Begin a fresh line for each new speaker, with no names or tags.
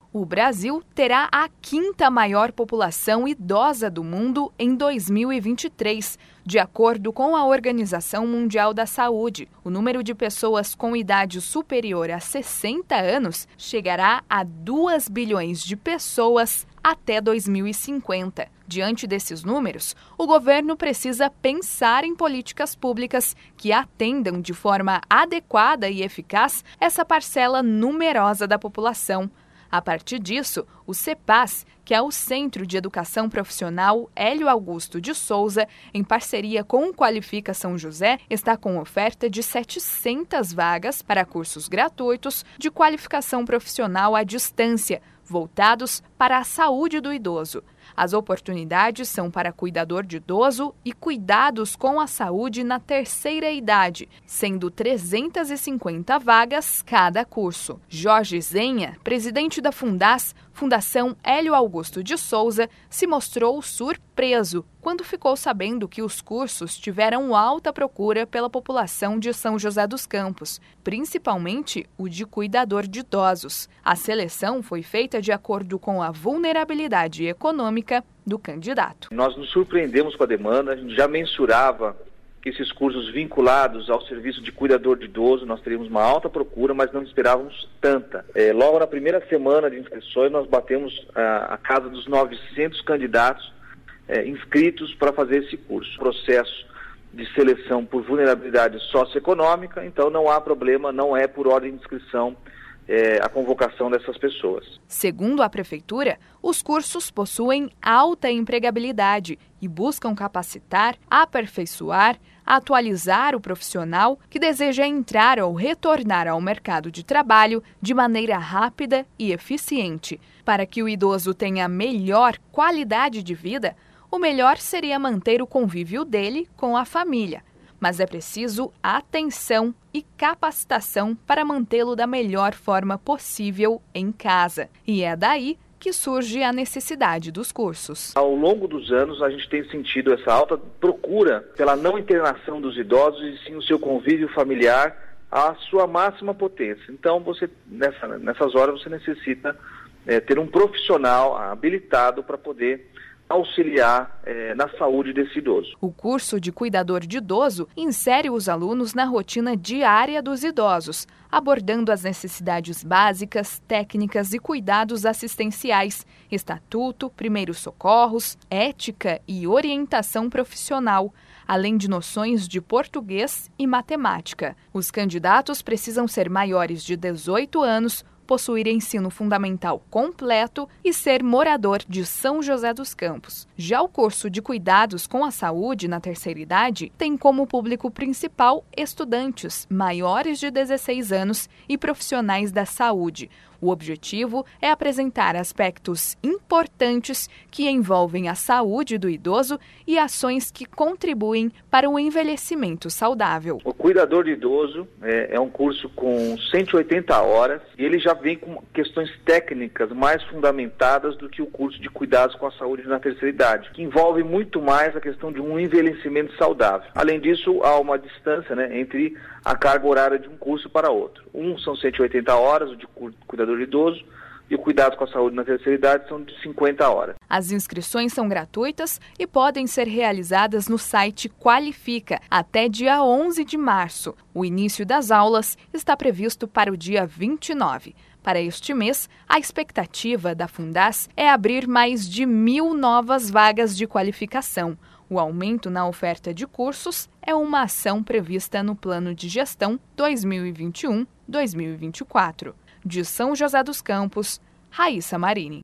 O Brasil terá a quinta maior população idosa do mundo em 2023, de acordo com a Organização Mundial da Saúde. O número de pessoas com idade superior a 60 anos chegará a 2 bilhões de pessoas até 2050. Diante desses números, o governo precisa pensar em políticas públicas que atendam de forma adequada e eficaz essa parcela numerosa da população. A partir disso, o CEPAS, que é o Centro de Educação Profissional Hélio Augusto de Souza, em parceria com o Qualifica São José, está com oferta de 700 vagas para cursos gratuitos de qualificação profissional à distância, voltados para a saúde do idoso. As oportunidades são para cuidador de idoso e cuidados com a saúde na terceira idade, sendo 350 vagas cada curso. Jorge Zenha, presidente da Fundação Hélio Augusto de Souza, se mostrou surpreso quando ficou sabendo que os cursos tiveram alta procura pela população de São José dos Campos, principalmente o de cuidador de idosos. A seleção foi feita de acordo com a vulnerabilidade econômica do candidato.
Nós nos surpreendemos com a demanda, a gente já mensurava que esses cursos vinculados ao serviço de cuidador de idoso, nós teríamos uma alta procura, mas não esperávamos tanta. Logo na primeira semana de inscrições, nós batemos a casa dos 900 candidatos inscritos para fazer esse curso. Processo de seleção por vulnerabilidade socioeconômica, então não há problema, não é por ordem de inscrição a convocação dessas pessoas.
Segundo a Prefeitura, os cursos possuem alta empregabilidade e buscam capacitar, aperfeiçoar, atualizar o profissional que deseja entrar ou retornar ao mercado de trabalho de maneira rápida e eficiente. Para que o idoso tenha melhor qualidade de vida, o melhor seria manter o convívio dele com a família. Mas é preciso atenção e capacitação para mantê-lo da melhor forma possível em casa. E é daí que surge a necessidade dos cursos.
Ao longo dos anos, a gente tem sentido essa alta procura pela não internação dos idosos e sim o seu convívio familiar à sua máxima potência. Então, nessas horas, você necessita ter um profissional habilitado para poder auxiliar na saúde desse idoso.
O curso de cuidador de idoso insere os alunos na rotina diária dos idosos, abordando as necessidades básicas, técnicas e cuidados assistenciais, estatuto, primeiros socorros, ética e orientação profissional, além de noções de português e matemática. Os candidatos precisam ser maiores de 18 anos, possuir ensino fundamental completo e ser morador de São José dos Campos. Já o curso de cuidados com a saúde na terceira idade tem como público principal estudantes maiores de 16 anos e profissionais da saúde. O objetivo é apresentar aspectos importantes que envolvem a saúde do idoso e ações que contribuem para o envelhecimento saudável.
O cuidador de idoso é um curso com 180 horas e ele já vem com questões técnicas mais fundamentadas do que o curso de cuidados com a saúde na terceira idade, que envolve muito mais a questão de um envelhecimento saudável. Além disso, há uma distância entre a carga horária de um curso para outro. São 180 horas, o de cuidador de idoso, e o cuidado com a saúde na terceira idade são de 50 horas.
As inscrições são gratuitas e podem ser realizadas no site Qualifica até dia 11 de março. O início das aulas está previsto para o dia 29. Para este mês, a expectativa da Fundas é abrir mais de 1.000 novas vagas de qualificação. O aumento na oferta de cursos é uma ação prevista no Plano de Gestão 2021-2024. De São José dos Campos, Raíssa Marini.